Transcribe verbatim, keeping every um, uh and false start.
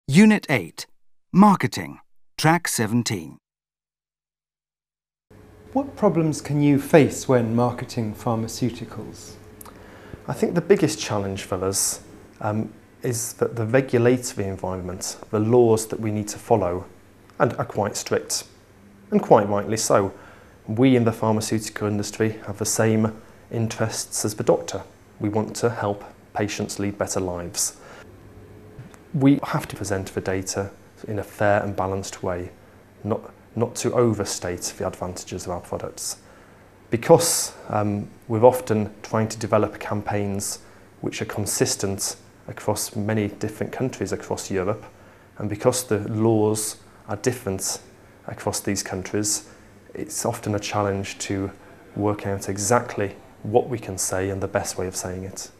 Unit eight, Marketing, Track seventeen. What problems can you face when marketing pharmaceuticals? I think the biggest challenge for us um, is that the regulatory environment, the laws that we need to follow, and are quite strict, and quite rightly so. We in the pharmaceutical industry have the same interests as the doctor. We want to help patients lead better lives. We have to present the data in a fair and balanced way, not, not to overstate the advantages of our products. Because um, we're often trying to develop campaigns which are consistent across many different countries across Europe, and because the laws are different across these countries, it's often a challenge to work out exactly what we can say and the best way of saying it.